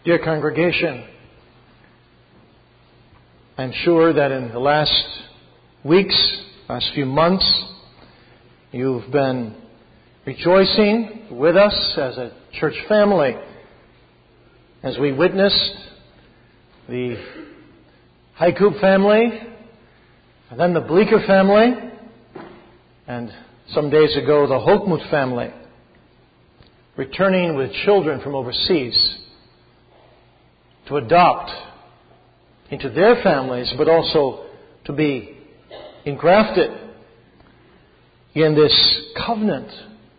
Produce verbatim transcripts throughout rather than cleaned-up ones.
Dear congregation, I'm sure that in the last weeks, last few months, you've been rejoicing with us as a church family as we witnessed the Haiku family, and then the Bleeker family, and some days ago the Hochmuth family, returning with children from overseas to adopt into their families, but also to be engrafted in this covenant,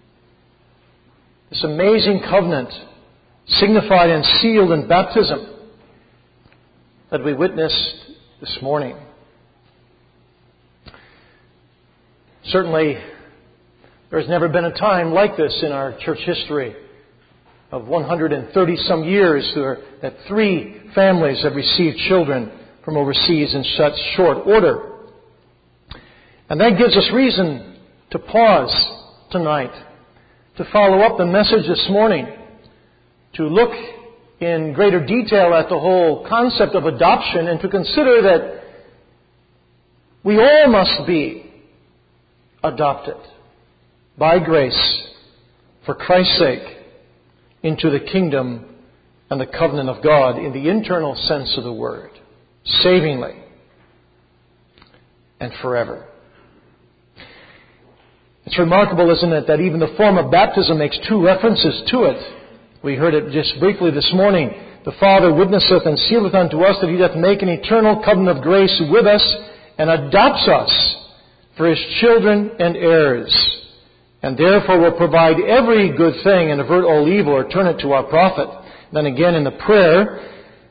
this amazing covenant signified and sealed in baptism that we witnessed this morning. Certainly, there has never been a time like this in our church history of one hundred thirty some years that three families have received children from overseas in such short order. And that gives us reason to pause tonight, to follow up the message this morning, to look in greater detail at the whole concept of adoption, and to consider that we all must be adopted by grace for Christ's sake into the kingdom and the covenant of God in the internal sense of the word, savingly and forever. It's remarkable, isn't it, that even the form of baptism makes two references to it. We heard it just briefly this morning. The Father witnesseth and sealeth unto us that He doth make an eternal covenant of grace with us and adopts us for His children and heirs, and therefore will provide every good thing and avert all evil or turn it to our profit. Then again in the prayer,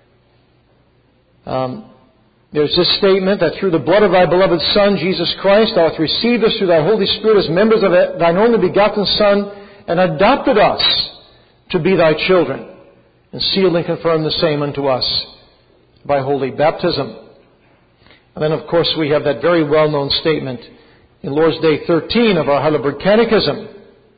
um, there's this statement that through the blood of Thy beloved Son, Jesus Christ, Thou hast received us through Thy Holy Spirit as members of Thine only begotten Son, and adopted us to be Thy children, and sealed and confirmed the same unto us by holy baptism. And then, of course, we have that very well-known statement in Lord's Day thirteen of our Heidelberg Catechism.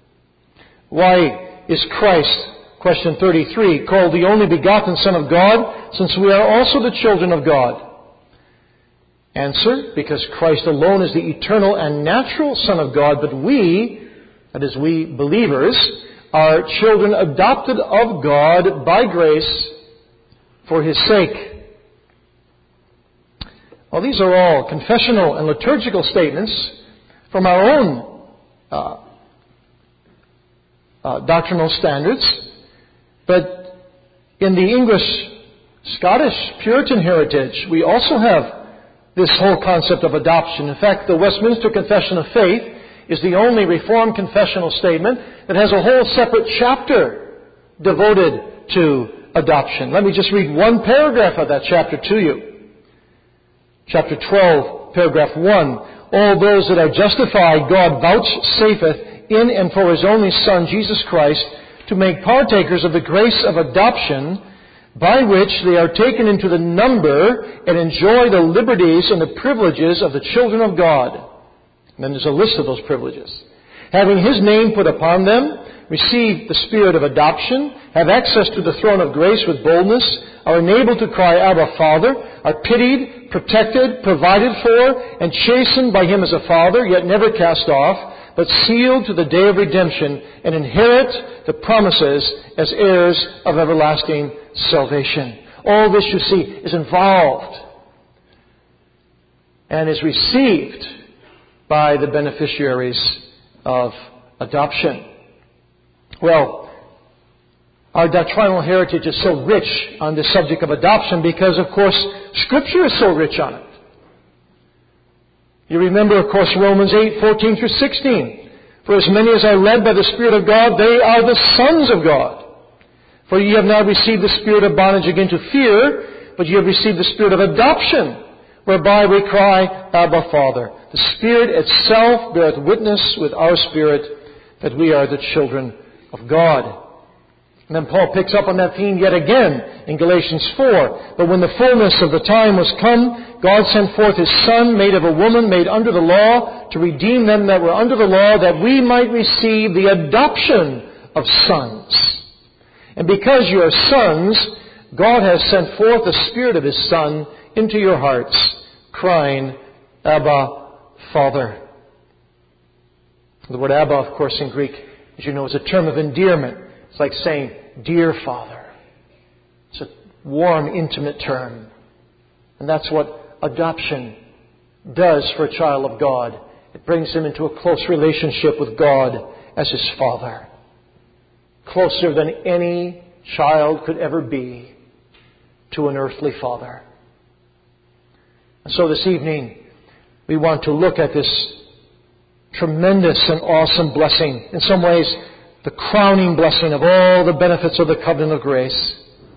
Why is Christ, question thirty-three, called the only begotten Son of God, since we are also the children of God? Answer, because Christ alone is the eternal and natural Son of God, but we, that is we believers, are children adopted of God by grace for His sake. Well, these are all confessional and liturgical statements from our own uh, uh, doctrinal standards, but in the English-Scottish Puritan heritage, we also have this whole concept of adoption. In fact, the Westminster Confession of Faith is the only Reformed confessional statement that has a whole separate chapter devoted to adoption. Let me just read one paragraph of that chapter to you. Chapter twelve, paragraph one. All those that are justified, God vouchsafeth in and for His only Son, Jesus Christ, to make partakers of the grace of adoption, by which they are taken into the number and enjoy the liberties and the privileges of the children of God. And then there's a list of those privileges. Having His name put upon them, receive the spirit of adoption, have access to the throne of grace with boldness, are enabled to cry, Abba, Father, are pitied, protected, provided for, and chastened by Him as a Father, yet never cast off, but sealed to the day of redemption, and inherit the promises as heirs of everlasting salvation. All this, you see, is involved and is received by the beneficiaries of adoption. Well, our doctrinal heritage is so rich on the subject of adoption because, of course, Scripture is so rich on it. You remember, of course, Romans eight, fourteen through sixteen. For as many as are led by the Spirit of God, they are the sons of God. For ye have not received the spirit of bondage again to fear, but ye have received the spirit of adoption, whereby we cry, Abba, Father. The Spirit itself beareth witness with our spirit that we are the children of God. And then Paul picks up on that theme yet again in Galatians four. But when the fullness of the time was come, God sent forth His Son, made of a woman, made under the law, to redeem them that were under the law, that we might receive the adoption of sons. And because you are sons, God has sent forth the Spirit of His Son into your hearts, crying, Abba, Father. The word Abba, of course, in Greek, as you know, is a term of endearment. It's like saying, dear Father. It's a warm, intimate term. And that's what adoption does for a child of God. It brings him into a close relationship with God as his Father. Closer than any child could ever be to an earthly father. And so this evening, we want to look at this tremendous and awesome blessing. In some ways, the crowning blessing of all the benefits of the covenant of grace.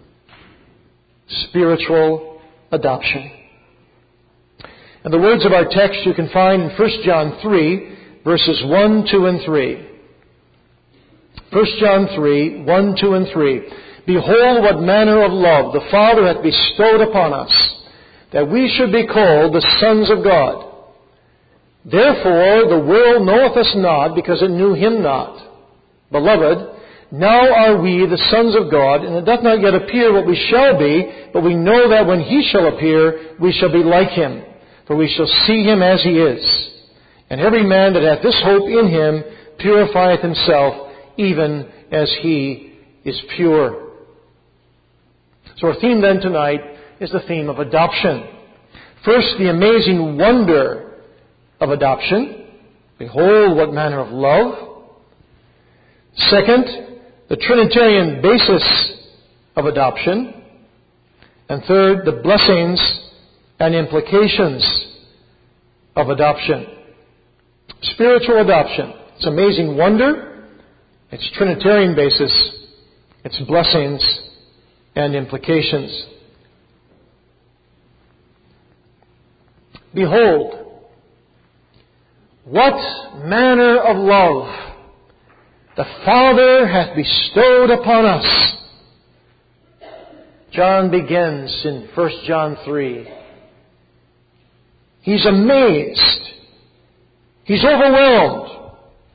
Spiritual adoption. And the words of our text you can find in First John three, verses one, two, and three. First John three, one, two, and three. Behold, what manner of love the Father hath bestowed upon us, that we should be called the sons of God. Therefore the world knoweth us not, because it knew Him not. Beloved, now are we the sons of God, and it doth not yet appear what we shall be, but we know that when He shall appear, we shall be like Him, for we shall see Him as He is. And every man that hath this hope in Him purifieth himself, even as He is pure. So our theme then tonight is the theme of adoption. First, the amazing wonder of adoption. Behold, what manner of love. Second, the Trinitarian basis of adoption. And third, the blessings and implications of adoption. Spiritual adoption. Its amazing wonder, its Trinitarian basis, its blessings and implications. Behold, what manner of love the Father hath bestowed upon us. John begins in First John three. He's amazed. He's overwhelmed.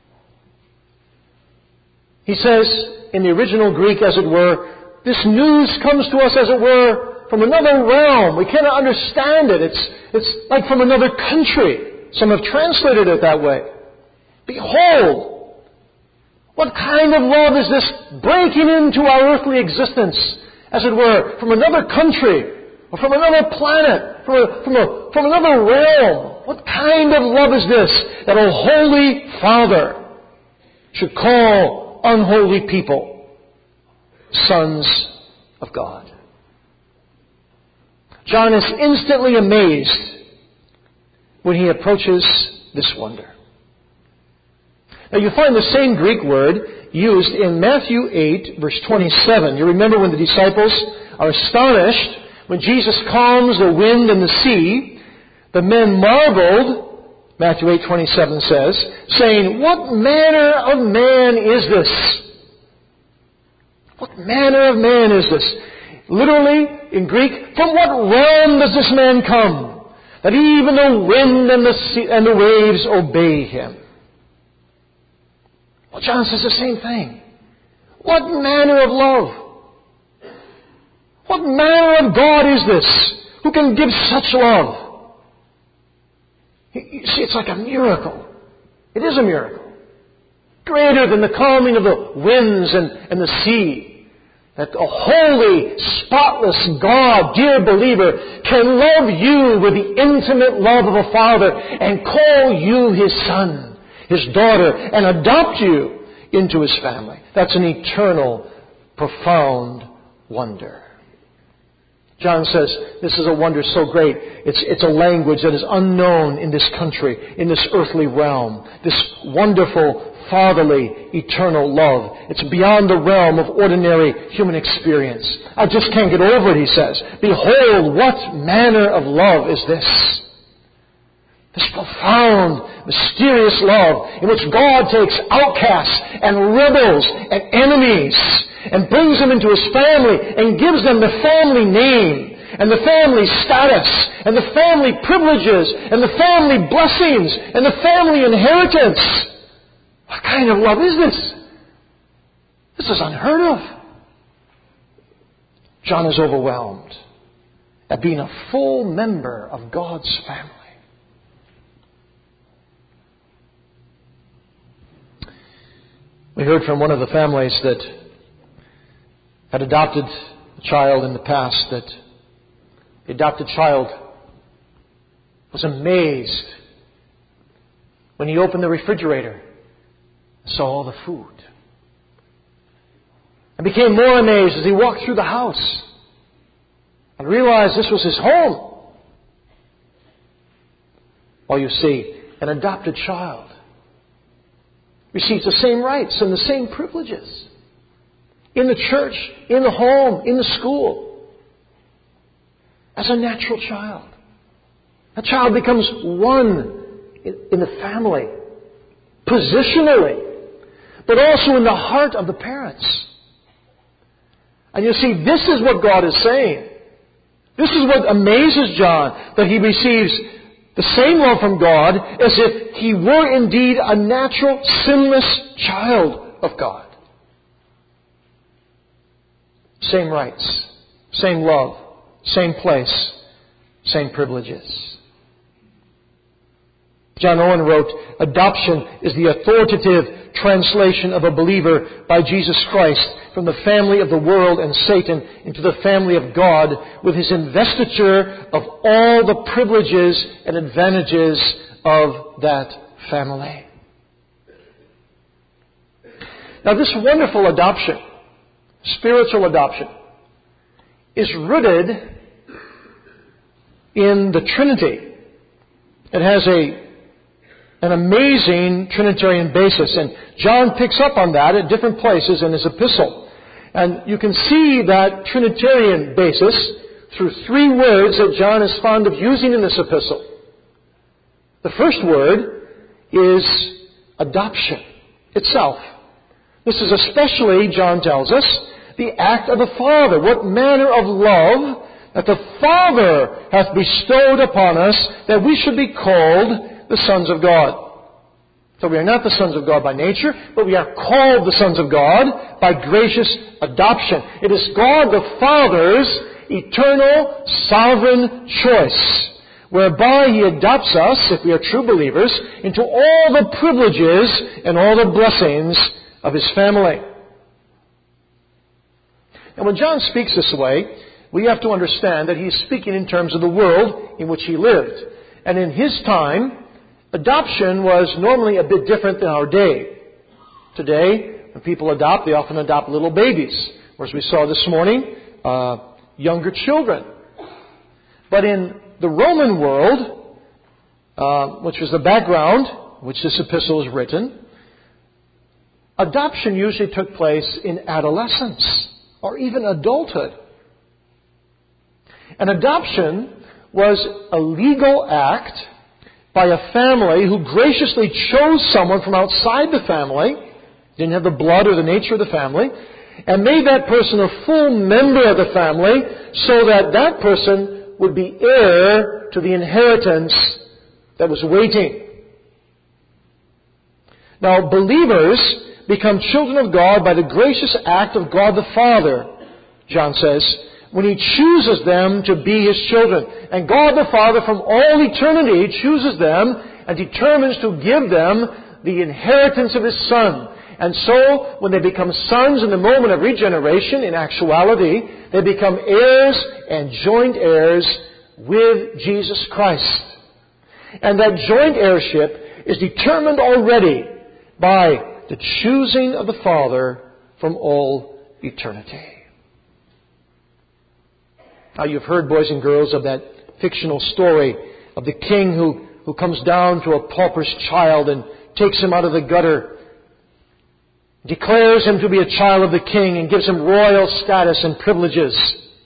He says, in the original Greek, as it were, this news comes to us, as it were, from another realm. We cannot understand it. It's, it's like from another country. Some have translated it that way. Behold, what kind of love is this breaking into our earthly existence, as it were, from another country, or from another planet, from, a, from, a, from another realm? What kind of love is this that a holy Father should call unholy people sons of God? John is instantly amazed when he approaches this wonder. Now you find the same Greek word used in Matthew eight, verse twenty-seven. You remember when the disciples are astonished when Jesus calms the wind and the sea. The men marveled, Matthew eight twenty-seven says, saying, what manner of man is this? What manner of man is this? Literally, in Greek, from what realm does this man come, that even the wind and the sea and the waves obey him? Well, John says the same thing. What manner of love? What manner of God is this who can give such love? You see, it's like a miracle. It is a miracle. Greater than the calming of the winds and, and the sea. That a holy, spotless God, dear believer, can love you with the intimate love of a Father and call you His son, His daughter, and adopt you into His family. That's an eternal, profound wonder. John says this is a wonder so great. It's, it's a language that is unknown in this country, in this earthly realm. This wonderful, fatherly, eternal love. It's beyond the realm of ordinary human experience. I just can't get over it, he says. Behold, what manner of love is this? This profound, mysterious love in which God takes outcasts and rebels and enemies and brings them into His family and gives them the family name and the family status and the family privileges and the family blessings and the family inheritance. What kind of love is this? This is unheard of. John is overwhelmed at being a full member of God's family. We heard from one of the families that had adopted a child in the past that the adopted child was amazed when he opened the refrigerator and saw all the food. And became more amazed as he walked through the house and realized this was his home. Well, you see, an adopted child receives the same rights and the same privileges in the church, in the home, in the school, as a natural child. A child becomes one in the family, positionally, but also in the heart of the parents. And you see, this is what God is saying. This is what amazes John, that he receives the same love from God as if he were indeed a natural, sinless child of God. Same rights, same love, same place, same privileges. John Owen wrote, "Adoption is the authoritative translation of a believer by Jesus Christ from the family of the world and Satan into the family of God, with his investiture of all the privileges and advantages of that family." Now, this wonderful adoption, spiritual adoption, is rooted in the Trinity. It has a an amazing Trinitarian basis. And John picks up on that at different places in his epistle. And you can see that Trinitarian basis through three words that John is fond of using in this epistle. The first word is adoption itself. This is especially, John tells us, the act of the Father. What manner of love that the Father hath bestowed upon us, that we should be called the sons of God. So we are not the sons of God by nature, but we are called the sons of God by gracious adoption. It is God the Father's eternal, sovereign choice, whereby He adopts us, if we are true believers, into all the privileges and all the blessings of His family. And when John speaks this way, we have to understand that he is speaking in terms of the world in which he lived. And in his time, adoption was normally a bit different than our day. Today, when people adopt, they often adopt little babies. Or as we saw this morning, uh, younger children. But in the Roman world, uh, which was the background which this epistle is written, adoption usually took place in adolescence or even adulthood. An adoption was a legal act by a family who graciously chose someone from outside the family, didn't have the blood or the nature of the family, and made that person a full member of the family so that that person would be heir to the inheritance that was waiting. Now, believers become children of God by the gracious act of God the Father, John says, when He chooses them to be His children. And God the Father from all eternity chooses them and determines to give them the inheritance of His Son. And so, when they become sons in the moment of regeneration, in actuality, they become heirs and joint heirs with Jesus Christ. And that joint heirship is determined already by the choosing of the Father from all eternity. Now, you've heard, boys and girls, of that fictional story of the king who, who comes down to a pauper's child and takes him out of the gutter, declares him to be a child of the king, and gives him royal status and privileges.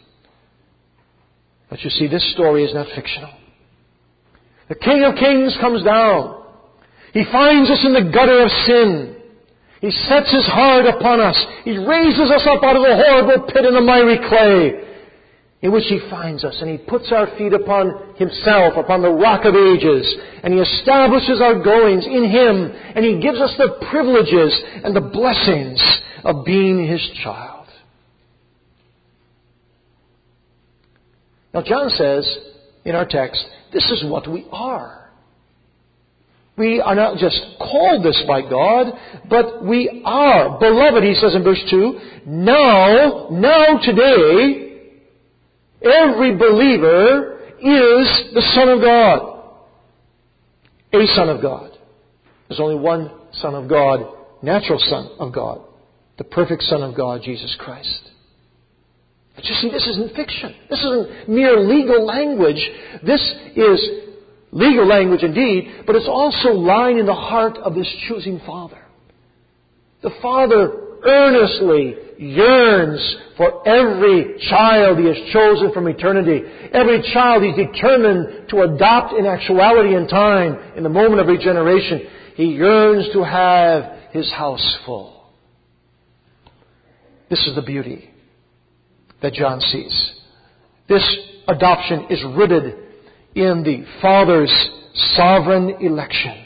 But you see, this story is not fictional. The King of Kings comes down. He finds us in the gutter of sin. He sets His heart upon us. He raises us up out of the horrible pit in the miry clay, in which He finds us, and He puts our feet upon Himself, upon the rock of ages, and He establishes our goings in Him, and He gives us the privileges and the blessings of being His child. Now John says in our text, this is what we are. We are not just called this by God, but we are. Beloved, he says in verse two, now, now today, every believer is the Son of God. A Son of God. There's only one Son of God, natural Son of God. The perfect Son of God, Jesus Christ. But you see, this isn't fiction. This isn't mere legal language. This is legal language indeed, but it's also lying in the heart of this choosing Father. The Father earnestly yearns for every child He has chosen from eternity. Every child He's determined to adopt in actuality and time, in the moment of regeneration. He yearns to have His house full. This is the beauty that John sees. This adoption is rooted in the Father's sovereign election,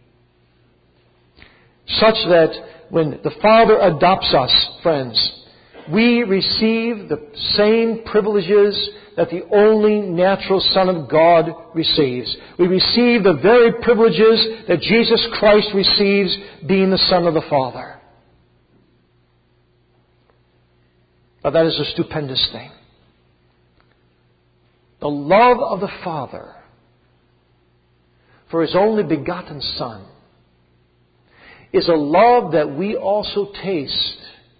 such that when the Father adopts us, friends, we receive the same privileges that the only natural Son of God receives. We receive the very privileges that Jesus Christ receives, being the Son of the Father. Now that is a stupendous thing. The love of the Father for His only begotten Son is a love that we also taste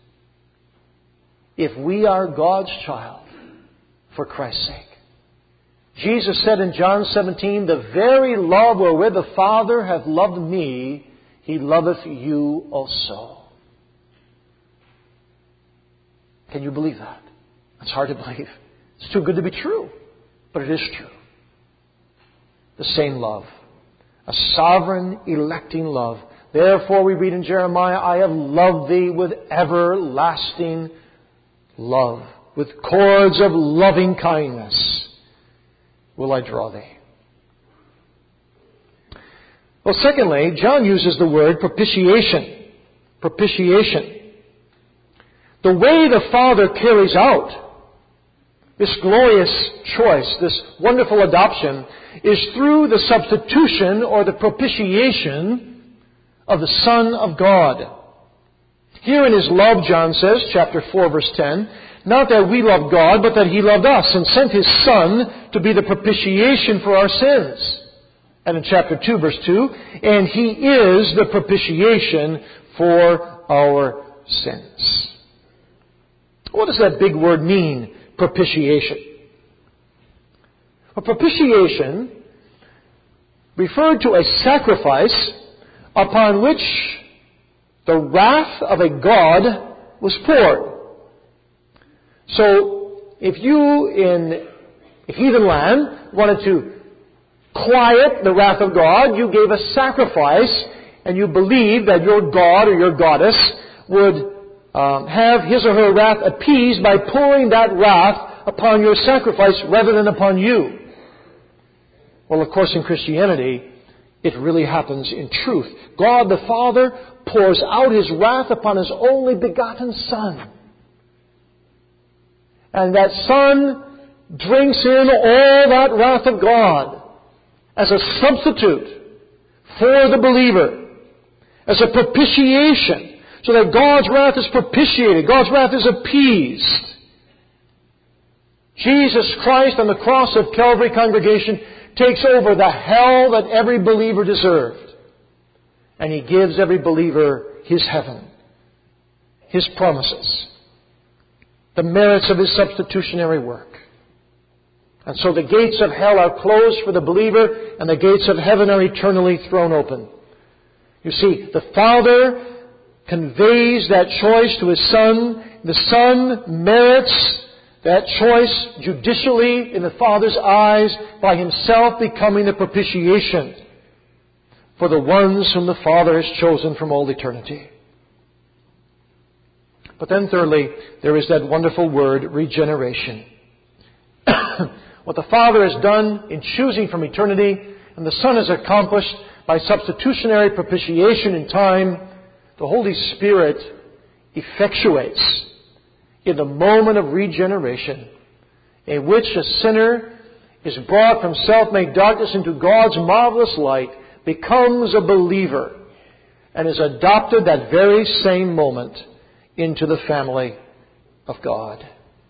if we are God's child for Christ's sake. Jesus said in John seventeen, the very love wherewith the Father hath loved me, He loveth you also. Can you believe that? It's hard to believe. It's too good to be true. But it is true. The same love. A sovereign, electing love. Therefore we read in Jeremiah, I have loved thee with everlasting love. With cords of loving kindness will I draw thee. Well, secondly, John uses the word propitiation. Propitiation. The way the Father carries out this glorious choice, this wonderful adoption, is through the substitution or the propitiation of the Son of God. Here in His love, John says, chapter four, verse ten, not that we loved God, but that He loved us and sent His Son to be the propitiation for our sins. And in chapter two, verse two, and He is the propitiation for our sins. What does that big word mean, propitiation? Well, propitiation referred to a sacrifice upon which the wrath of a God was poured. So, if you in a heathen land wanted to quiet the wrath of God, you gave a sacrifice, and you believed that your God or your goddess would Um, have his or her wrath appeased by pouring that wrath upon your sacrifice rather than upon you. Well, of course, in Christianity, it really happens in truth. God the Father pours out His wrath upon His only begotten Son. And that Son drinks in all that wrath of God as a substitute for the believer, as a propitiation, so that God's wrath is propitiated. God's wrath is appeased. Jesus Christ on the cross of Calvary, congregation, takes over the hell that every believer deserved. And He gives every believer His heaven, His promises, the merits of His substitutionary work. And so the gates of hell are closed for the believer, and the gates of heaven are eternally thrown open. You see, the Father conveys that choice to His Son. The Son merits that choice judicially in the Father's eyes by Himself becoming the propitiation for the ones whom the Father has chosen from all eternity. But then thirdly, there is that wonderful word, regeneration. What the Father has done in choosing from eternity, and the Son has accomplished by substitutionary propitiation in time, the Holy Spirit effectuates in the moment of regeneration in which a sinner is brought from self-made darkness into God's marvelous light, becomes a believer, and is adopted that very same moment into the family of God.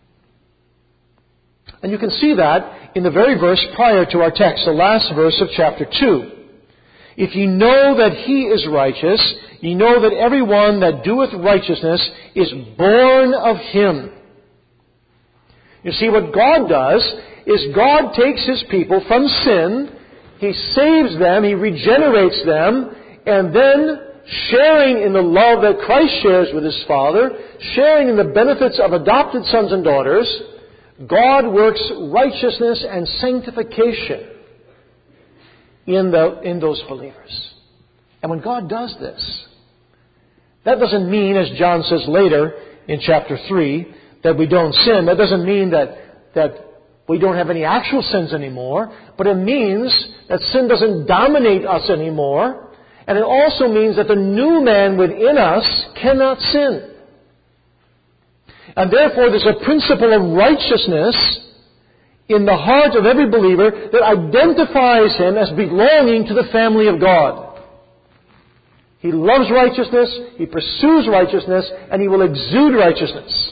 And you can see that in the very verse prior to our text, the last verse of chapter two. If ye know that He is righteous, ye know that everyone that doeth righteousness is born of Him. You see, what God does is God takes His people from sin, He saves them, He regenerates them, and then sharing in the love that Christ shares with His Father, sharing in the benefits of adopted sons and daughters, God works righteousness and sanctification in, the, in those believers. And when God does this, that doesn't mean, as John says later in chapter three, that we don't sin. That doesn't mean that, that we don't have any actual sins anymore. But it means that sin doesn't dominate us anymore. And it also means that the new man within us cannot sin. And therefore there's a principle of righteousness in the heart of every believer that identifies him as belonging to the family of God. He loves righteousness, he pursues righteousness, and he will exude righteousness.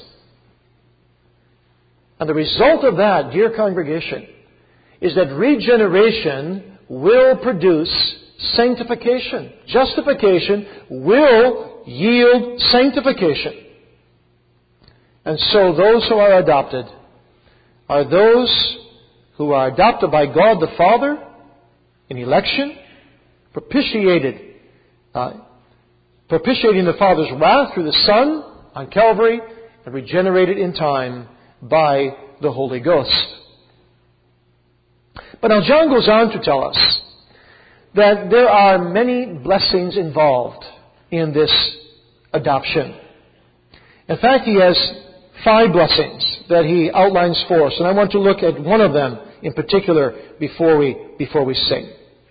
And the result of that, dear congregation, is that regeneration will produce sanctification. Justification will yield sanctification. And so those who are adopted are those who are adopted by God the Father in election, propitiated, uh, propitiating the Father's wrath through the Son on Calvary, and regenerated in time by the Holy Ghost. But now John goes on to tell us that there are many blessings involved in this adoption. In fact, he has five blessings that he outlines for us, and I want to look at one of them in particular before we before we sing.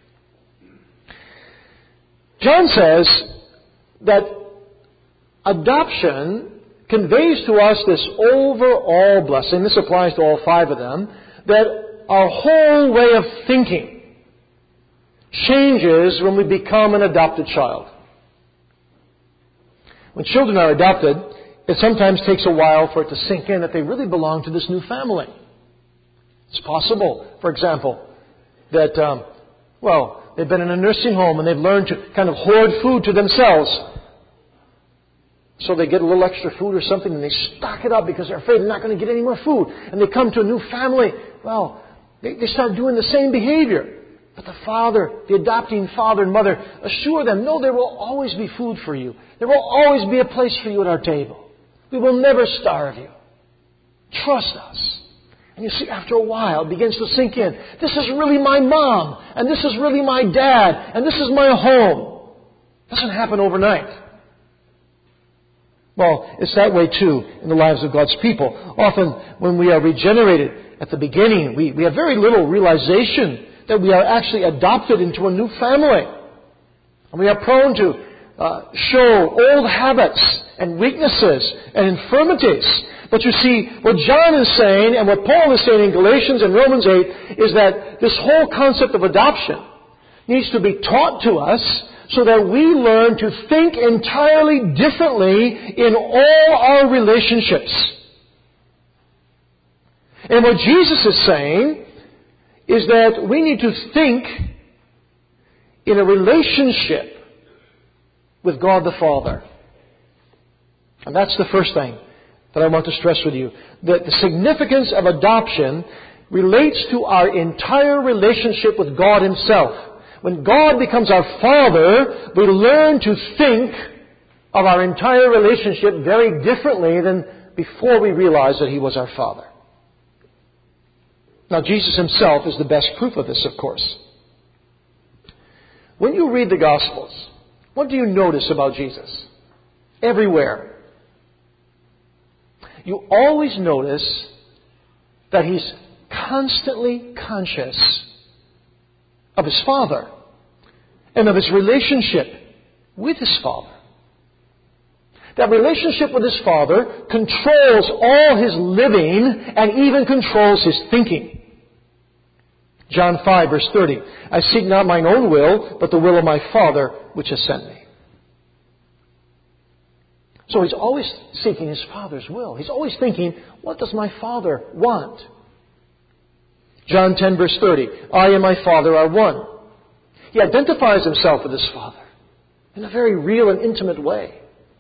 John says that adoption conveys to us this overall blessing. This applies to all five of them, that our whole way of thinking changes when we become an adopted child. When children are adopted, it sometimes takes a while for it to sink in that they really belong to this new family. It's possible, for example, that, um, well, they've been in a nursing home and they've learned to kind of hoard food to themselves. So they get a little extra food or something and they stock it up because they're afraid they're not going to get any more food. And they come to a new family. Well, they, they start doing the same behavior. But the father, the adopting father and mother assure them, no, there will always be food for you. There will always be a place for you at our table. We will never starve you. Trust us. And you see, after a while, it begins to sink in. This is really my mom. And this is really my dad. And this is my home. It doesn't happen overnight. Well, it's that way too in the lives of God's people. Often when we are regenerated at the beginning, we, we have very little realization that we are actually adopted into a new family. And we are prone to uh, show old habits and weaknesses and infirmities. But you see, what John is saying and what Paul is saying in Galatians and Romans eight is that this whole concept of adoption needs to be taught to us so that we learn to think entirely differently in all our relationships. And what Jesus is saying is that we need to think in a relationship with God the Father. And that's the first thing that I want to stress with you. That the significance of adoption relates to our entire relationship with God Himself. When God becomes our Father, we learn to think of our entire relationship very differently than before we realized that He was our Father. Now, Jesus Himself is the best proof of this, of course. When you read the Gospels, what do you notice about Jesus? Everywhere. You always notice that He's constantly conscious of His Father and of His relationship with His Father. That relationship with his Father controls all his living and even controls his thinking. John five, verse thirty. I seek not mine own will, but the will of my Father which has sent me. So he's always seeking his Father's will. He's always thinking, what does my Father want? John ten, verse thirty. I and my Father are one. He identifies himself with his Father in a very real and intimate way.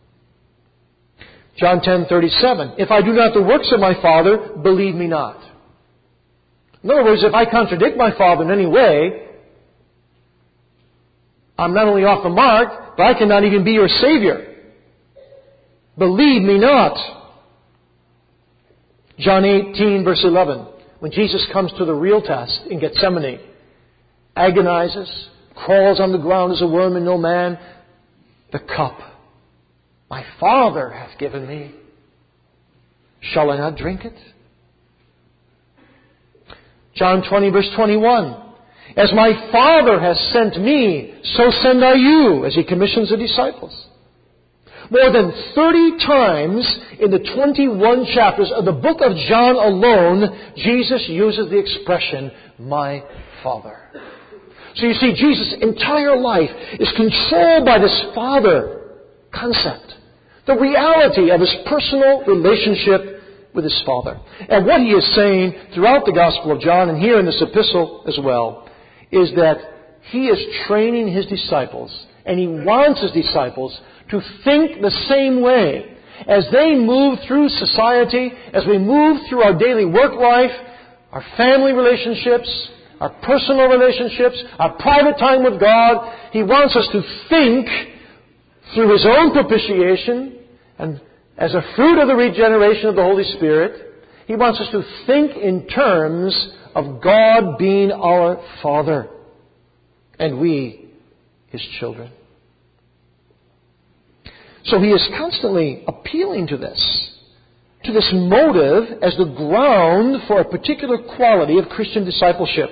John ten, thirty-seven. If I do not the works of my Father, believe me not. In other words, if I contradict my Father in any way, I'm not only off the mark, but I cannot even be your Savior. Believe me not. John eighteen, verse eleven. When Jesus comes to the real test in Gethsemane, agonizes, crawls on the ground as a worm and no man, the cup my Father hath given me, shall I not drink it? John twenty, verse twenty-one. As my Father has sent me, so send I you, as he commissions the disciples. More than thirty times in the twenty-one chapters of the book of John alone, Jesus uses the expression, my Father. So you see, Jesus' entire life is controlled by this Father concept. The reality of his personal relationship with his Father. And what he is saying throughout the Gospel of John and here in this epistle as well is that he is training his disciples, and he wants his disciples to think the same way as they move through society, as we move through our daily work life, our family relationships, our personal relationships, our private time with God. He wants us to think through his own propitiation and as a fruit of the regeneration of the Holy Spirit. He wants us to think in terms of God being our Father and we his children. So he is constantly appealing to this, to this motive as the ground for a particular quality of Christian discipleship.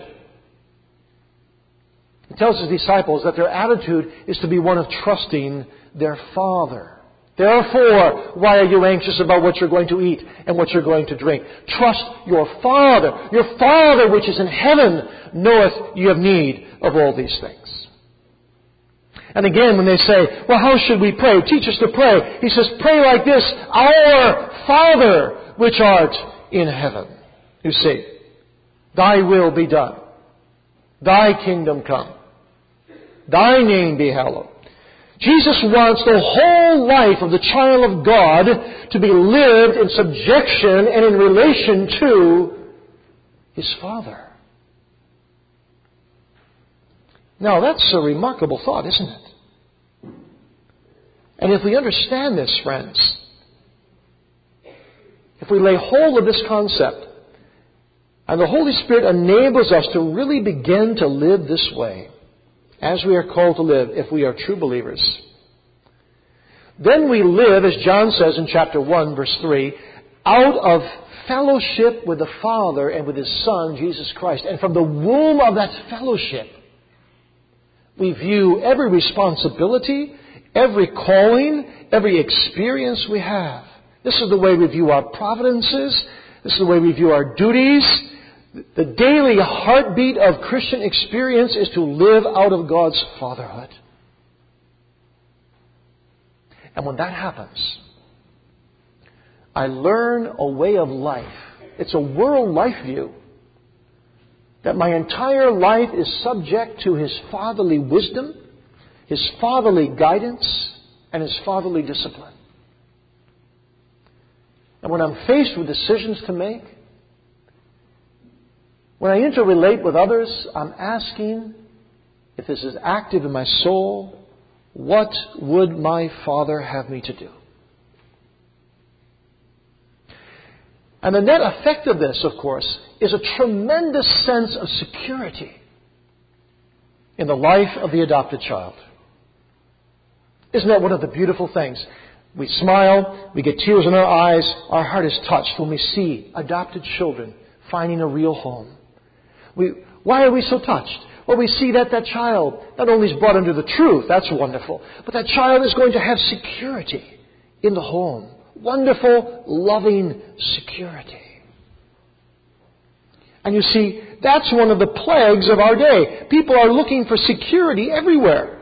He tells his disciples that their attitude is to be one of trusting their Father. Therefore, why are you anxious about what you're going to eat and what you're going to drink? Trust your Father. Your Father which is in heaven knoweth you have need of all these things. And again, when they say, well, how should we pray? Teach us to pray. He says, pray like this, Our Father which art in heaven. You see, thy will be done. Thy kingdom come. Thy name be hallowed. Jesus wants the whole life of the child of God to be lived in subjection and in relation to his Father. Now, that's a remarkable thought, isn't it? And if we understand this, friends, if we lay hold of this concept, and the Holy Spirit enables us to really begin to live this way, as we are called to live if we are true believers, then we live, as John says in chapter one, verse three, out of fellowship with the Father and with his Son, Jesus Christ. And from the womb of that fellowship, we view every responsibility, every calling, every experience we have. This is the way we view our providences. This is the way we view our duties. The daily heartbeat of Christian experience is to live out of God's fatherhood. And when that happens, I learn a way of life. It's a world life view. That my entire life is subject to his fatherly wisdom, his fatherly guidance, and his fatherly discipline. And when I'm faced with decisions to make, when I interrelate with others, I'm asking, if this is active in my soul, what would my Father have me to do? And the net effect of this, of course, is a tremendous sense of security in the life of the adopted child. Isn't that one of the beautiful things? We smile, we get tears in our eyes, our heart is touched when we see adopted children finding a real home. We, why are we so touched? Well, we see that that child not only is brought under the truth, that's wonderful, but that child is going to have security in the home. Wonderful, loving security. And you see, that's one of the plagues of our day. People are looking for security everywhere.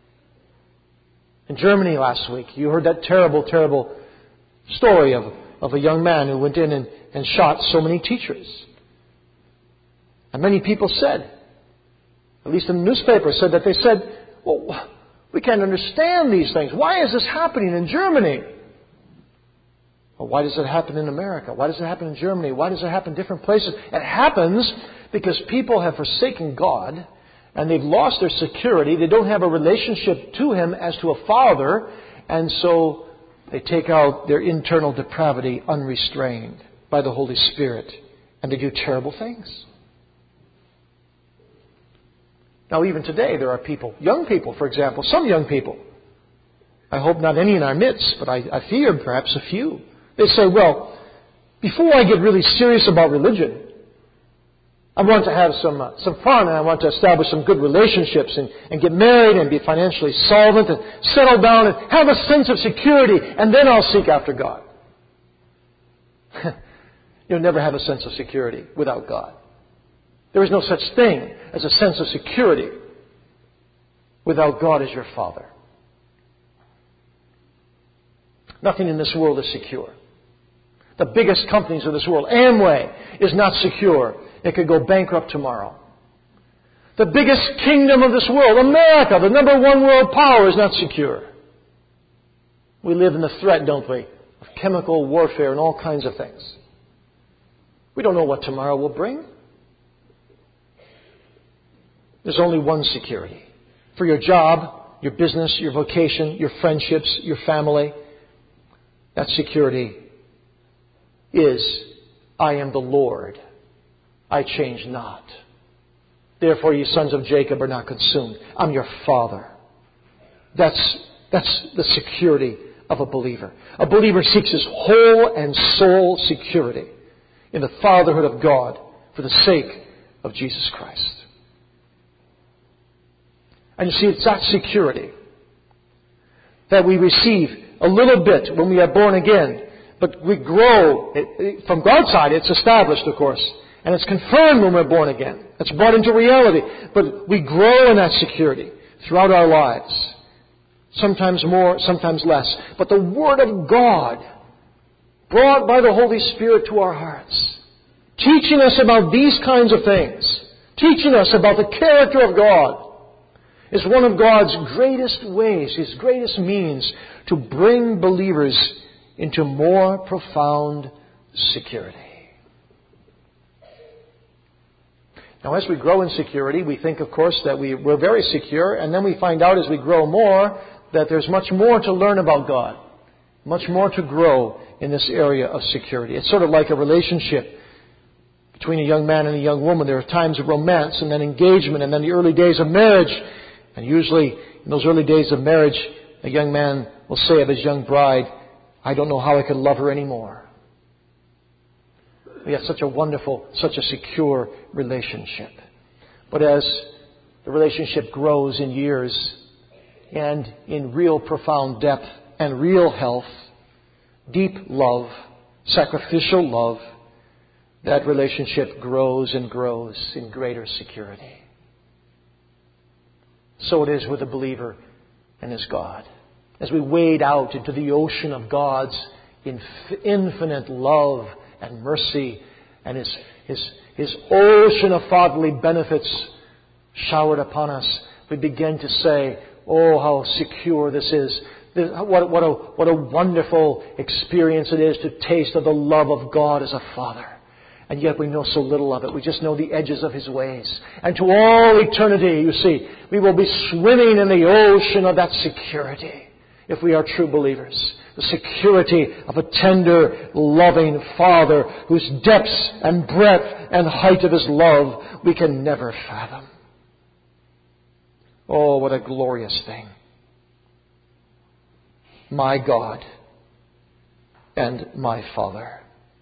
In Germany last week, you heard that terrible, terrible story of, of a young man who went in and, and shot so many teachers. And many people said, at least in the newspaper, said that they said, well, we can't understand these things. Why is this happening in Germany? Well, why does it happen in America? Why does it happen in Germany? Why does it happen in different places? It happens because people have forsaken God and they've lost their security. They don't have a relationship to Him as to a Father, and so they take out their internal depravity unrestrained by the Holy Spirit, and they do terrible things. Now, even today, there are people, young people, for example, some young people. I hope not any in our midst, but I, I fear perhaps a few. They say, well, before I get really serious about religion, I want to have some uh, some fun, and I want to establish some good relationships and, and get married and be financially solvent and settle down and have a sense of security, and then I'll seek after God. You'll never have a sense of security without God. There is no such thing as a sense of security without God as your Father. Nothing in this world is secure. The biggest companies of this world, Amway, is not secure. It could go bankrupt tomorrow. The biggest kingdom of this world, America, the number one world power, is not secure. We live in the threat, don't we, of chemical warfare and all kinds of things. We don't know what tomorrow will bring. There's only one security. For your job, your business, your vocation, your friendships, your family, that security is, I am the Lord. I change not. Therefore, ye sons of Jacob are not consumed. I'm your Father. That's, that's the security of a believer. A believer seeks his whole and soul security in the fatherhood of God for the sake of Jesus Christ. And you see, it's that security that we receive a little bit when we are born again. But we grow. It, it, from God's side, it's established, of course. And it's confirmed when we're born again. It's brought into reality. But we grow in that security throughout our lives. Sometimes more, sometimes less. But the Word of God, brought by the Holy Spirit to our hearts, teaching us about these kinds of things, teaching us about the character of God, is one of God's greatest ways, His greatest means to bring believers into more profound security. Now, as we grow in security, we think, of course, that we, we're very secure, and then we find out as we grow more that there's much more to learn about God, much more to grow in this area of security. It's sort of like a relationship between a young man and a young woman. There are times of romance and then engagement and then the early days of marriage. And usually, in those early days of marriage, a young man will say of his young bride, I don't know how I could love her anymore. We have such a wonderful, such a secure relationship. But as the relationship grows in years and in real profound depth and real health, deep love, sacrificial love, that relationship grows and grows in greater security. So it is with the believer and his God. As we wade out into the ocean of God's infinite love and mercy and His, His, His ocean of fatherly benefits showered upon us, we begin to say, oh, how secure this is. What, what, a, what a wonderful experience it is to taste of the love of God as a Father. And yet we know so little of it. We just know the edges of His ways. And to all eternity, you see, we will be swimming in the ocean of that security if we are true believers. The security of a tender, loving Father whose depths and breadth and height of His love we can never fathom. Oh, what a glorious thing. My God and my Father.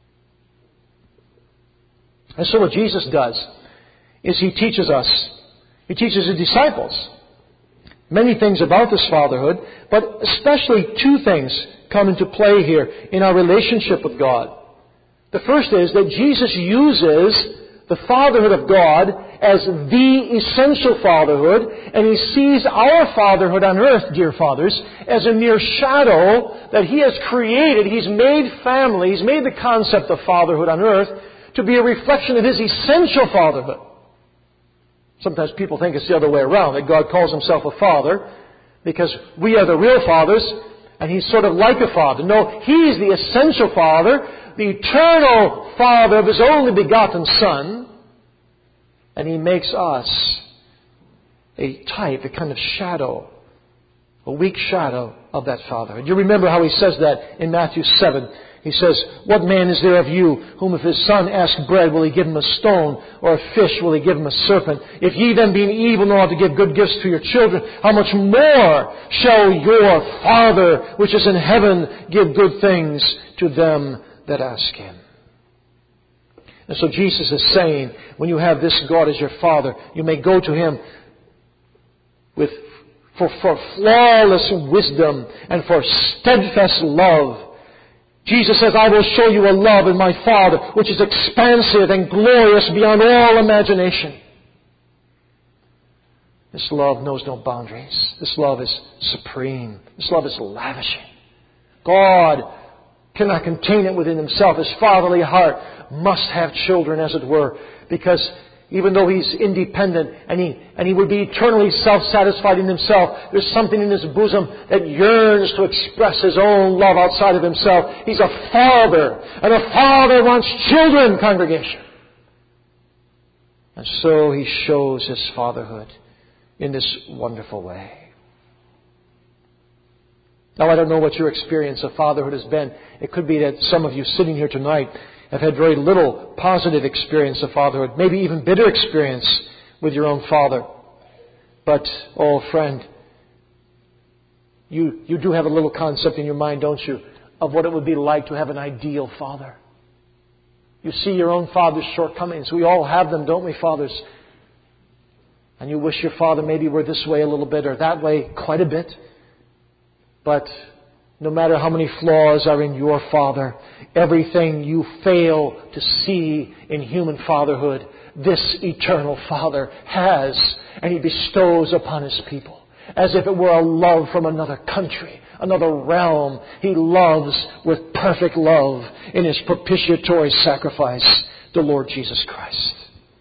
And so what Jesus does is He teaches us, He teaches His disciples many things about this fatherhood, but especially two things come into play here in our relationship with God. The first is that Jesus uses the fatherhood of God as the essential fatherhood, and He sees our fatherhood on earth, dear fathers, as a mere shadow that He has created. He's made family, He's made the concept of fatherhood on earth to be a reflection of His essential fatherhood. Sometimes people think it's the other way around, that God calls Himself a father because we are the real fathers and He's sort of like a father. No, He's the essential Father, the eternal Father of His only begotten Son, and He makes us a type, a kind of shadow, a weak shadow of that Father. And you remember how He says that in Matthew seven. He says, "What man is there of you whom if his son ask bread, will he give him a stone? Or a fish, will he give him a serpent? If ye then being evil know how to give good gifts to your children, how much more shall your Father which is in heaven give good things to them that ask Him?" And so Jesus is saying, when you have this God as your Father, you may go to Him with for, for flawless wisdom and for steadfast love. Jesus says, "I will show you a love in my Father which is expansive and glorious beyond all imagination." This love knows no boundaries. This love is supreme. This love is lavishing. God cannot contain it within Himself. His fatherly heart must have children, as it were, because even though He's independent and He, and he would be eternally self-satisfied in Himself, there's something in His bosom that yearns to express His own love outside of Himself. He's a Father, and a Father wants children, congregation. And so He shows His fatherhood in this wonderful way. Now, I don't know what your experience of fatherhood has been. It could be that some of you sitting here tonight have had very little positive experience of fatherhood, maybe even bitter experience with your own father. But, oh friend, you, you do have a little concept in your mind, don't you, of what it would be like to have an ideal father. You see your own father's shortcomings. We all have them, don't we, fathers? And you wish your father maybe were this way a little bit or that way quite a bit. But no matter how many flaws are in your father, everything you fail to see in human fatherhood, this eternal Father has, and He bestows upon His people. As if it were a love from another country, another realm. He loves with perfect love in His propitiatory sacrifice, the Lord Jesus Christ.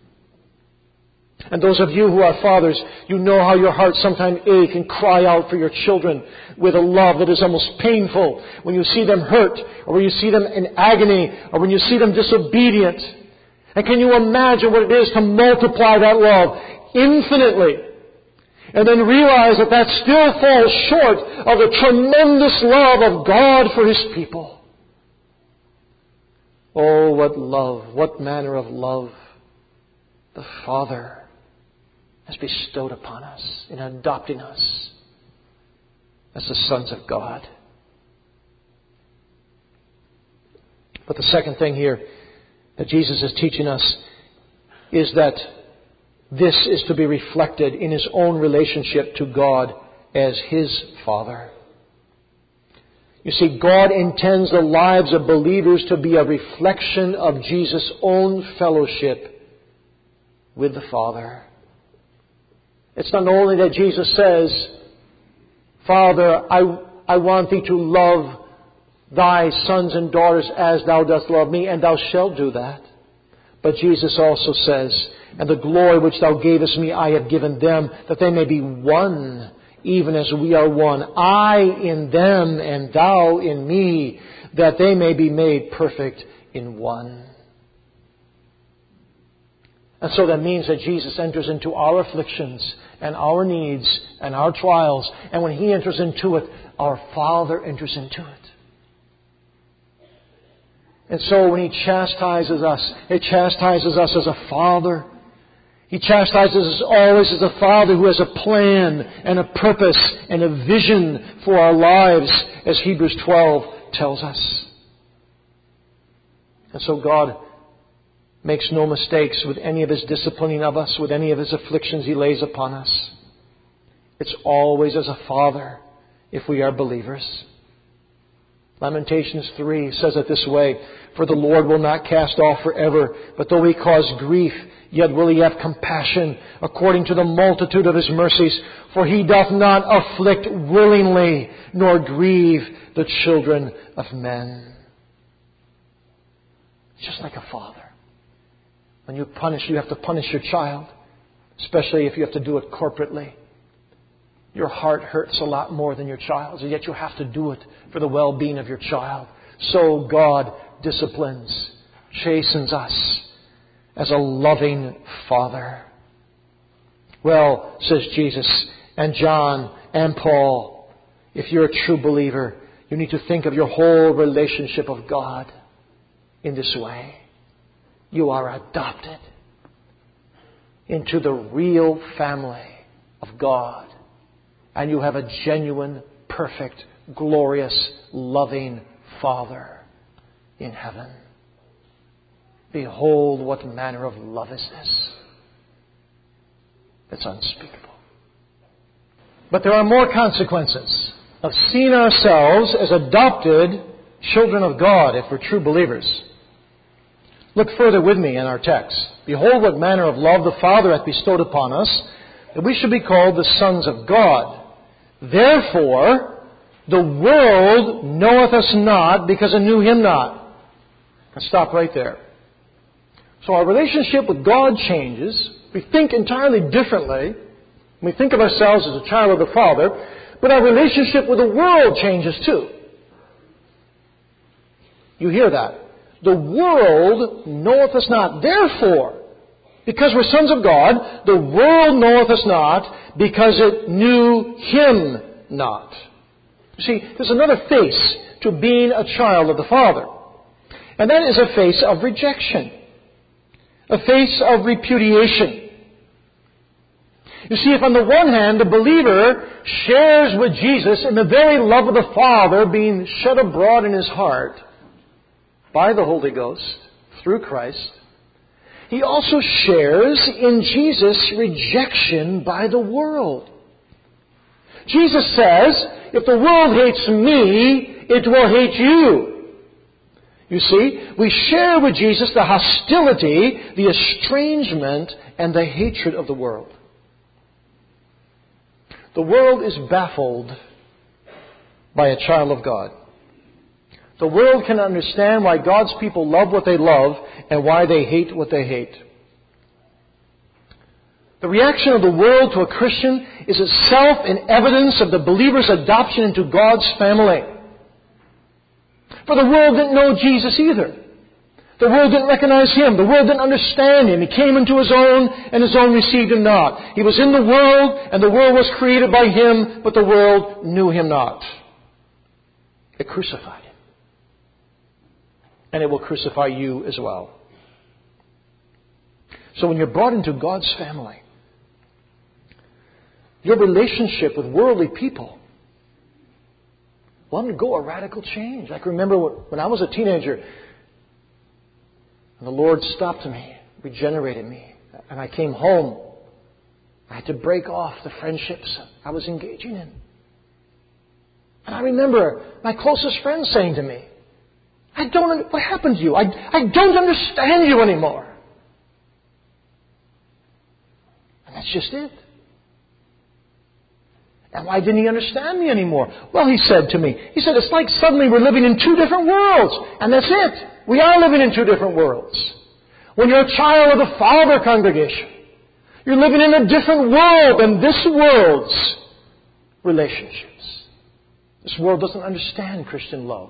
And those of you who are fathers, you know how your heart sometimes ache and cry out for your children with a love that is almost painful when you see them hurt, or when you see them in agony, or when you see them disobedient. And can you imagine what it is to multiply that love infinitely, and then realize that that still falls short of the tremendous love of God for His people? Oh, what love, what manner of love the Father has bestowed upon us in adopting us as the sons of God. But the second thing here that Jesus is teaching us is that this is to be reflected in His own relationship to God as His Father. You see, God intends the lives of believers to be a reflection of Jesus' own fellowship with the Father. It's not only that Jesus says, "Father, I, I want thee to love thy sons and daughters as thou dost love me, and thou shalt do that." But Jesus also says, "And the glory which thou gavest me I have given them, that they may be one, even as we are one. I in them, and thou in me, that they may be made perfect in one." And so that means that Jesus enters into our afflictions and our needs and our trials. And when He enters into it, our Father enters into it. And so when He chastises us, He chastises us as a Father. He chastises us always as a Father who has a plan and a purpose and a vision for our lives, as Hebrews twelve tells us. And so God makes no mistakes with any of His disciplining of us, with any of His afflictions He lays upon us. It's always as a father if we are believers. Lamentations three says it this way, "For the Lord will not cast off forever, but though He cause grief, yet will He have compassion according to the multitude of His mercies. For He doth not afflict willingly, nor grieve the children of men." Just like a father. When you punish, you have to punish your child, especially if you have to do it corporately. Your heart hurts a lot more than your child's, and yet you have to do it for the well-being of your child. So God disciplines, chastens us as a loving Father. Well, says Jesus and John and Paul, if you're a true believer, you need to think of your whole relationship of God in this way. You are adopted into the real family of God. And you have a genuine, perfect, glorious, loving Father in heaven. Behold, what manner of love is this? It's unspeakable. But there are more consequences of seeing ourselves as adopted children of God if we're true believers. Look further with me in our text. Behold, what manner of love the Father hath bestowed upon us, that we should be called the sons of God. Therefore, the world knoweth us not, because it knew Him not. I'll stop right there. So our relationship with God changes. We think entirely differently. We think of ourselves as a child of the Father, but our relationship with the world changes too. You hear that? The world knoweth us not. Therefore, because we're sons of God, the world knoweth us not, because it knew Him not. You see, there's another face to being a child of the Father. And that is a face of rejection. A face of repudiation. You see, if on the one hand the believer shares with Jesus in the very love of the Father being shed abroad in his heart by the Holy Ghost through Christ, he also shares in Jesus' rejection by the world. Jesus says, if the world hates me, it will hate you. You see, we share with Jesus the hostility, the estrangement, and the hatred of the world. The world is baffled by a child of God. The world can understand why God's people love what they love and why they hate what they hate. The reaction of the world to a Christian is itself an evidence of the believer's adoption into God's family. For the world didn't know Jesus either. The world didn't recognize Him. The world didn't understand Him. He came into His own, and His own received Him not. He was in the world, and the world was created by Him, but the world knew Him not. It crucified Him. And it will crucify you as well. So when you're brought into God's family, your relationship with worldly people will undergo a radical change. I can remember when I was a teenager, and the Lord stopped me, regenerated me, and I came home. I had to break off the friendships I was engaging in. And I remember my closest friends saying to me, I don't, what happened to you? I, I don't understand you anymore. And that's just it. And why didn't he understand me anymore? Well, he said to me, he said, it's like suddenly we're living in two different worlds. And that's it. We are living in two different worlds. When you're a child of the Father congregation, you're living in a different world than this world's relationships. This world doesn't understand Christian love.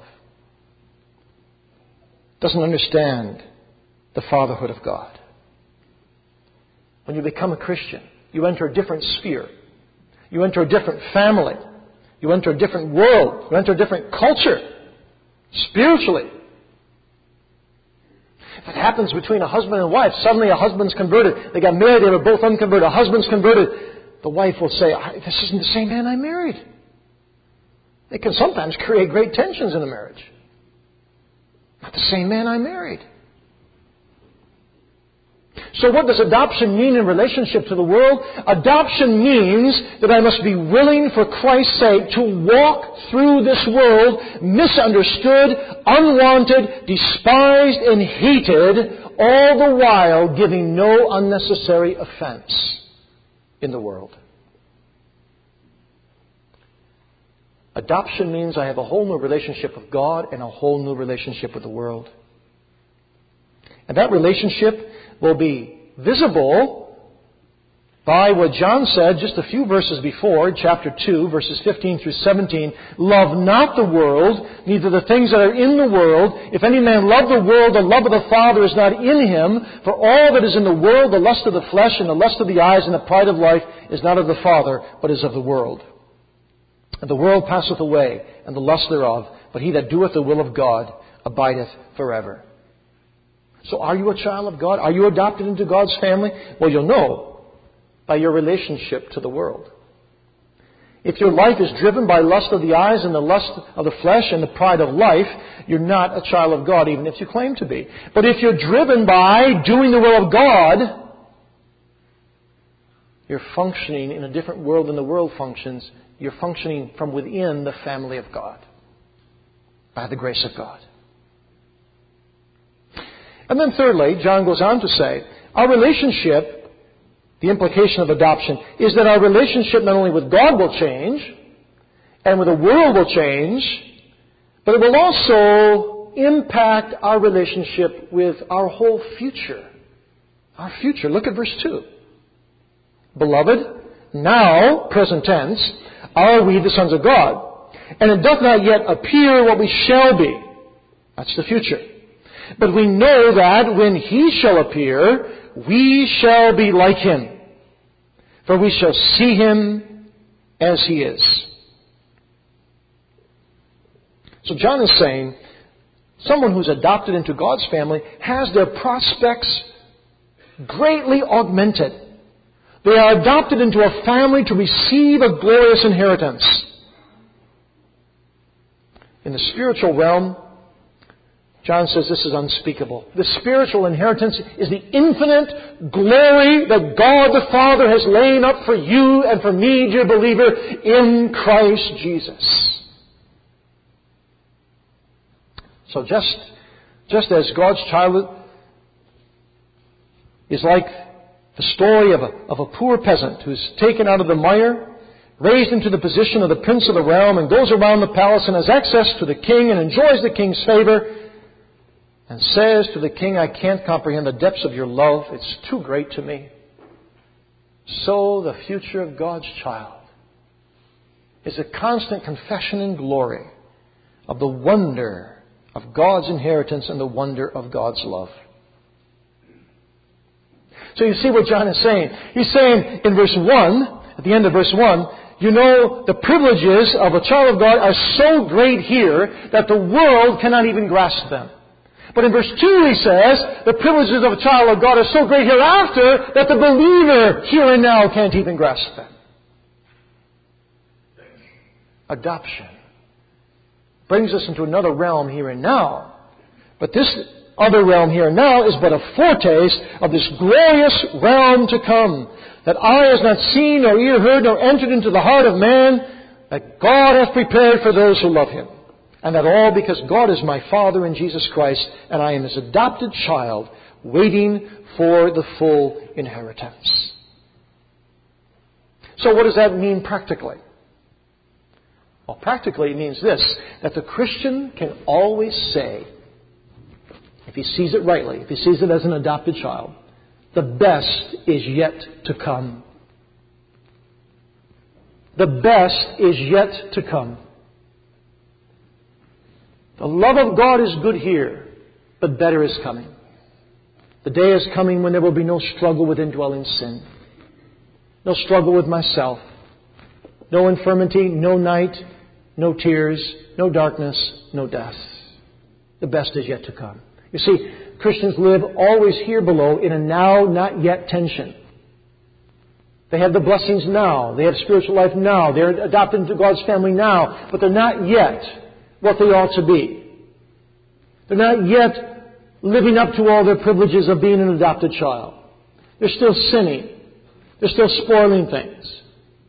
Doesn't understand the fatherhood of God. When you become a Christian, you enter a different sphere. You enter a different family. You enter a different world. You enter a different culture. Spiritually. If it happens between a husband and wife, suddenly a husband's converted. They got married, they were both unconverted. A husband's converted. The wife will say, this isn't the same man I married. It can sometimes create great tensions in a marriage. Not the same man I married. So what does adoption mean in relationship to the world? Adoption means that I must be willing for Christ's sake to walk through this world misunderstood, unwanted, despised, and hated, all the while giving no unnecessary offense in the world. Adoption means I have a whole new relationship with God and a whole new relationship with the world. And that relationship will be visible by what John said just a few verses before, chapter two, verses fifteen through seventeen. Love not the world, neither the things that are in the world. If any man love the world, the love of the Father is not in him. For all that is in the world, the lust of the flesh and the lust of the eyes and the pride of life, is not of the Father, but is of the world. And the world passeth away, and the lust thereof, but he that doeth the will of God abideth forever. So are you a child of God? Are you adopted into God's family? Well, you'll know by your relationship to the world. If your life is driven by lust of the eyes and the lust of the flesh and the pride of life, you're not a child of God, even if you claim to be. But if you're driven by doing the will of God, you're functioning in a different world than the world functions. You're functioning from within the family of God, by the grace of God. And then thirdly, John goes on to say, our relationship, the implication of adoption, is that our relationship not only with God will change, and with the world will change, but it will also impact our relationship with our whole future. Our future. Look at verse two. Beloved, now, present tense, are we the sons of God? And it doth not yet appear what we shall be. That's the future. But we know that when He shall appear, we shall be like Him. For we shall see Him as He is. So John is saying, someone who's adopted into God's family has their prospects greatly augmented. They are adopted into a family to receive a glorious inheritance. In the spiritual realm, John says this is unspeakable. The spiritual inheritance is the infinite glory that God the Father has laid up for you and for me, dear believer, in Christ Jesus. So just, just as God's child is like the story of a, of a poor peasant who's taken out of the mire, raised into the position of the prince of the realm, and goes around the palace and has access to the king and enjoys the king's favor, and says to the king, I can't comprehend the depths of your love. It's too great to me. So the future of God's child is a constant confession and glory of the wonder of God's inheritance and the wonder of God's love. So you see what John is saying. He's saying in verse one, at the end of verse one, you know, the privileges of a child of God are so great here that the world cannot even grasp them. But in verse two he says, the privileges of a child of God are so great hereafter that the believer here and now can't even grasp them. Adoption brings us into another realm here and now. But this other realm here and now is but a foretaste of this glorious realm to come, that eye has not seen, nor ear heard, nor entered into the heart of man, that God hath prepared for those who love Him. And that all because God is my Father in Jesus Christ, and I am His adopted child, waiting for the full inheritance. So what does that mean practically? Well, practically it means this, that the Christian can always say, if he sees it rightly, if he sees it as an adopted child, the best is yet to come. The best is yet to come. The love of God is good here, but better is coming. The day is coming when there will be no struggle with indwelling sin. No struggle with myself. No infirmity, no night, no tears, no darkness, no death. The best is yet to come. You see, Christians live always here below in a now, not yet tension. They have the blessings now. They have spiritual life now. They're adopted into God's family now. But they're not yet what they ought to be. They're not yet living up to all their privileges of being an adopted child. They're still sinning. They're still spoiling things.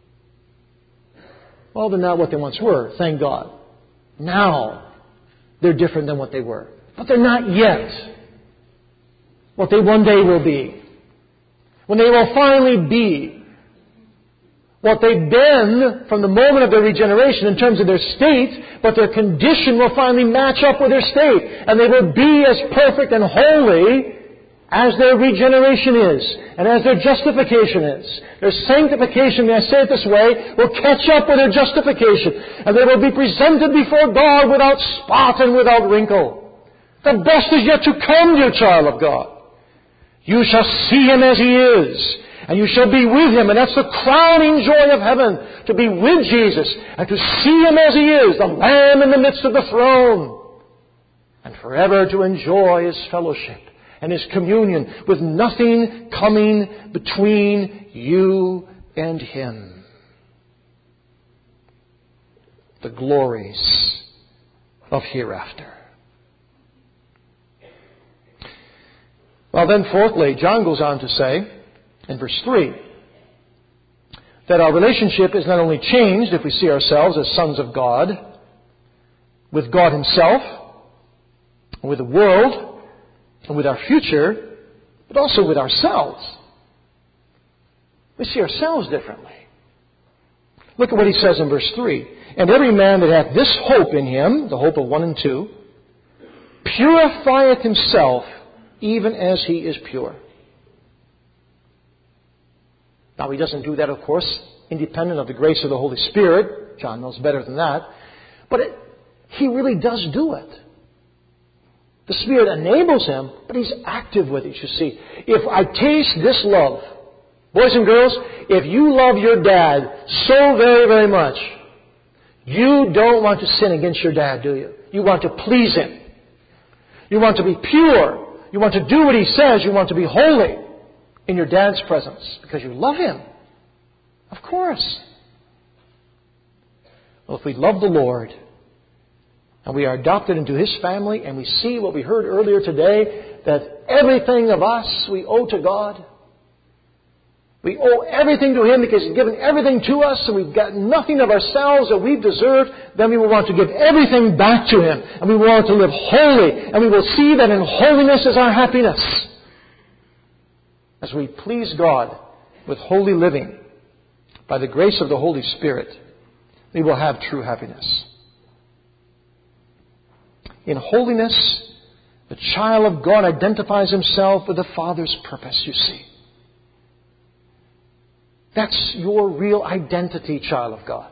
Well, they're not what they once were, thank God. Now, they're different than what they were. But they're not yet what they one day will be. When they will finally be what they've been from the moment of their regeneration in terms of their state, but their condition will finally match up with their state. And they will be as perfect and holy as their regeneration is, and as their justification is. Their sanctification, may I say it this way, will catch up with their justification, and they will be presented before God without spot and without wrinkle. The best is yet to come, dear child of God. You shall see Him as He is, and you shall be with Him, and that's the crowning joy of heaven, to be with Jesus, and to see Him as He is, the Lamb in the midst of the throne, and forever to enjoy His fellowship and His communion, with nothing coming between you and Him. The glories of hereafter. Well then, fourthly, John goes on to say, in verse three, that our relationship is not only changed if we see ourselves as sons of God, with God Himself, with the world, and with our future, but also with ourselves. We see ourselves differently. Look at what he says in verse three. And every man that hath this hope in him, the hope of one and two, purifieth himself even as he is pure. Now he doesn't do that, of course, independent of the grace of the Holy Spirit. John knows better than that. But it, he really does do it. The Spirit enables him, but He's active with it, you see. If I taste this love, boys and girls, if you love your dad so very, very much, you don't want to sin against your dad, do you? You want to please Him. You want to be pure. You want to do what He says. You want to be holy in your dad's presence because you love Him. Of course. Well, if we love the Lord, and we are adopted into His family, and we see what we heard earlier today, that everything of us we owe to God. We owe everything to Him because He's given everything to us, and we've got nothing of ourselves that we've deserved. Then we will want to give everything back to Him, and we want to live holy, and we will see that in holiness is our happiness. As we please God with holy living, by the grace of the Holy Spirit, we will have true happiness. In holiness, the child of God identifies himself with the Father's purpose, you see. That's your real identity, child of God.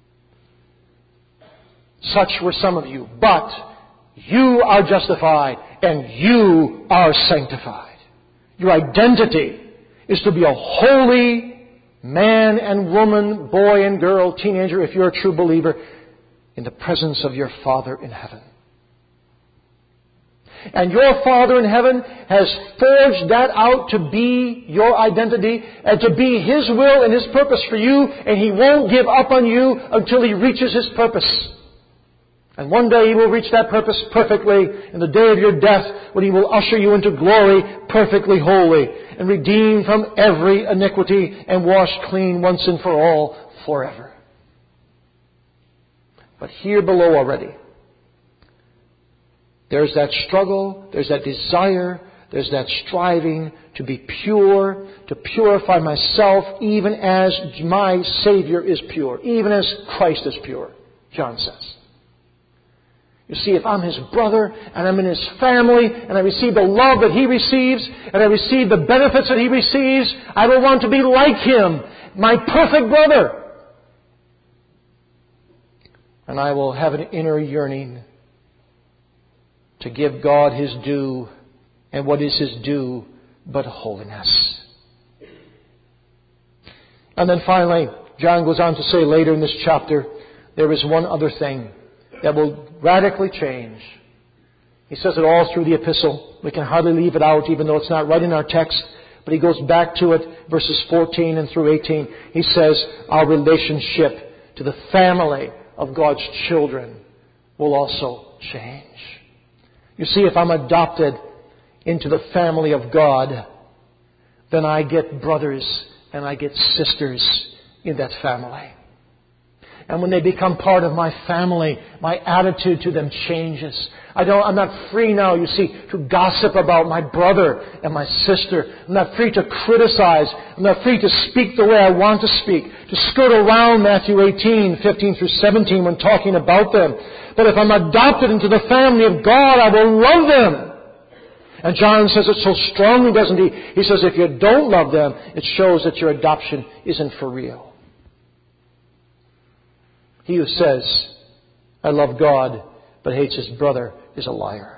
Such were some of you, but you are justified and you are sanctified. Your identity is to be a holy man and woman, boy and girl, teenager, if you're a true believer, in the presence of your Father in heaven. And your Father in heaven has forged that out to be your identity and to be His will and His purpose for you. And He won't give up on you until He reaches His purpose. And one day He will reach that purpose perfectly in the day of your death, when He will usher you into glory perfectly holy and redeemed from every iniquity and washed clean once and for all forever. But here below already, there's that struggle, there's that desire, there's that striving to be pure, to purify myself even as my Savior is pure, even as Christ is pure, John says. You see, if I'm His brother and I'm in His family and I receive the love that He receives and I receive the benefits that He receives, I will want to be like Him, my perfect brother. And I will have an inner yearning to give God His due. And what is His due but holiness? And then finally, John goes on to say later in this chapter, there is one other thing that will radically change. He says it all through the epistle. We can hardly leave it out, even though it's not right in our text. But he goes back to it, verses fourteen and through eighteen. He says our relationship to the family of God's children will also change. You see, if I'm adopted into the family of God, then I get brothers and I get sisters in that family. And when they become part of my family, my attitude to them changes. I don't, I'm not free now, you see, to gossip about my brother and my sister. I'm not free to criticize. I'm not free to speak the way I want to speak. To skirt around Matthew eighteen, fifteen through seventeen when talking about them. But if I'm adopted into the family of God, I will love them. And John says it so strongly, doesn't he? He says if you don't love them, it shows that your adoption isn't for real. He who says, I love God, but hates his brother is a liar.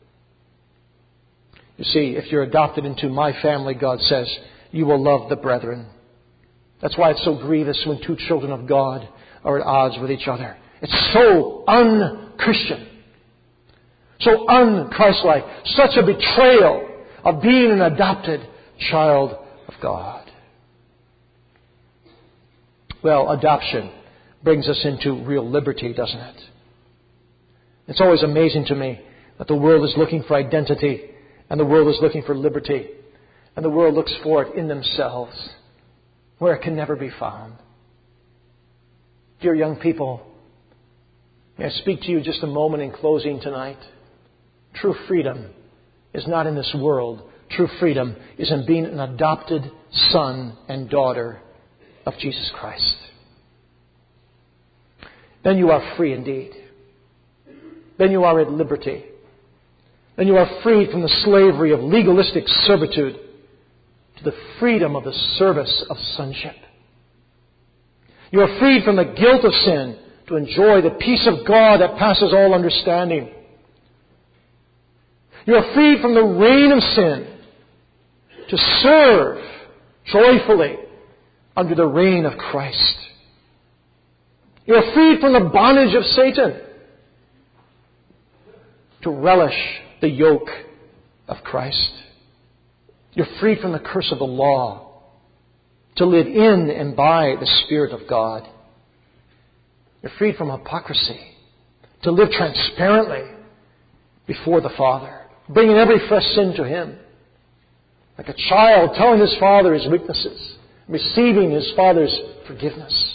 You see, if you're adopted into my family, God says, you will love the brethren. That's why it's so grievous when two children of God are at odds with each other. It's so un-Christian. So un-Christ-like. Such a betrayal of being an adopted child of God. Well, adoption brings us into real liberty, doesn't it? It's always amazing to me that the world is looking for identity and the world is looking for liberty. And the world looks for it in themselves where it can never be found. Dear young people, may I speak to you just a moment in closing tonight? True freedom is not in this world. True freedom is in being an adopted son and daughter of Jesus Christ. Then you are free indeed. Then you are at liberty. Then you are freed from the slavery of legalistic servitude to the freedom of the service of sonship. You are freed from the guilt of sin to enjoy the peace of God that passes all understanding. You are freed from the reign of sin to serve joyfully under the reign of Christ. You are freed from the bondage of Satan to relish the yoke of Christ. You're freed from the curse of the law to live in and by the Spirit of God. You're freed from hypocrisy to live transparently before the Father, bringing every fresh sin to Him. Like a child telling his father his weaknesses, receiving his father's forgiveness.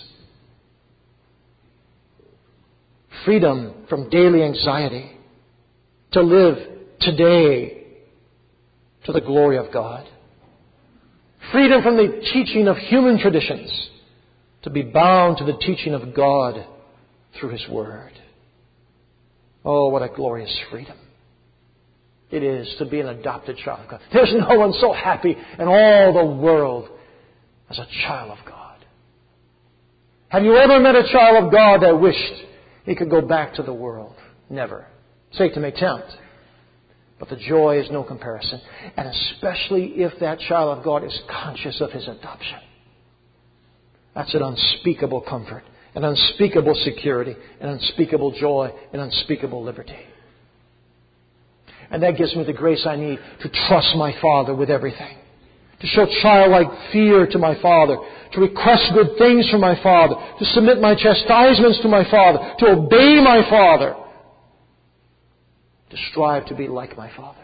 Freedom from daily anxiety to live today to the glory of God. Freedom from the teaching of human traditions to be bound to the teaching of God through His Word. Oh, what a glorious freedom it is to be an adopted child of God. There's no one so happy in all the world as a child of God. Have you ever met a child of God that wished he could go back to the world? Never. Satan may tempt, but the joy is no comparison. And especially if that child of God is conscious of his adoption. That's an unspeakable comfort, an unspeakable security, an unspeakable joy, an unspeakable liberty. And that gives me the grace I need to trust my Father with everything. To show childlike fear to my Father. To request good things from my Father. To submit my chastisements to my Father. To obey my Father. To strive to be like my Father.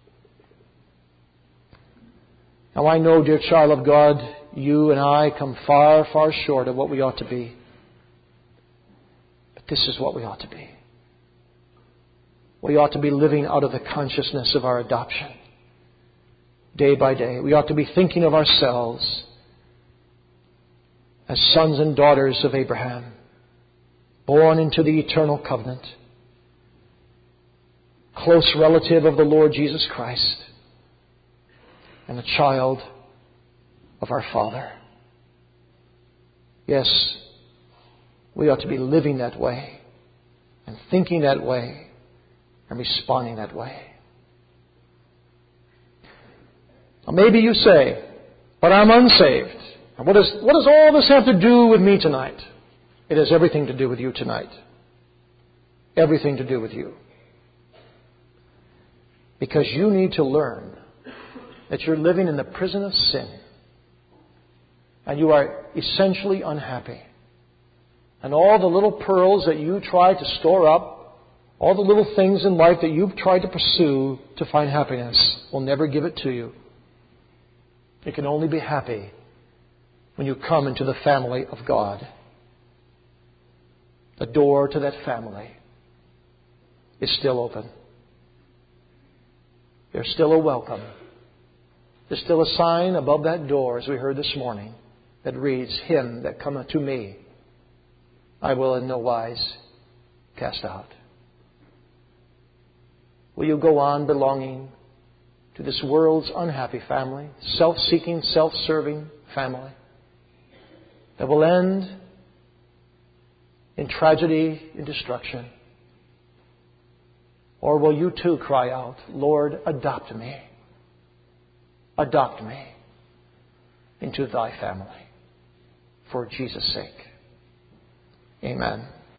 Now I know, dear child of God, you and I come far, far short of what we ought to be. But this is what we ought to be. We ought to be living out of the consciousness of our adoption. Day by day. We ought to be thinking of ourselves as sons and daughters of Abraham, born into the eternal covenant, close relative of the Lord Jesus Christ, and a child of our Father. Yes, we ought to be living that way and thinking that way and responding that way. Now maybe you say, but I'm unsaved. And what, is, what does all this have to do with me tonight? It has everything to do with you tonight. Everything to do with you. Because you need to learn that you're living in the prison of sin. And you are essentially unhappy. And all the little pearls that you try to store up, all the little things in life that you've tried to pursue to find happiness will never give it to you. You can only be happy when you come into the family of God. The door to that family is still open. There's still a welcome. There's still a sign above that door, as we heard this morning, that reads, "Him that cometh to me, I will in no wise cast out." Will you go on belonging to this world's unhappy family, self-seeking, self-serving family that will end in tragedy and destruction? Or will you too cry out, "Lord, adopt me. Adopt me into thy family for Jesus' sake." Amen.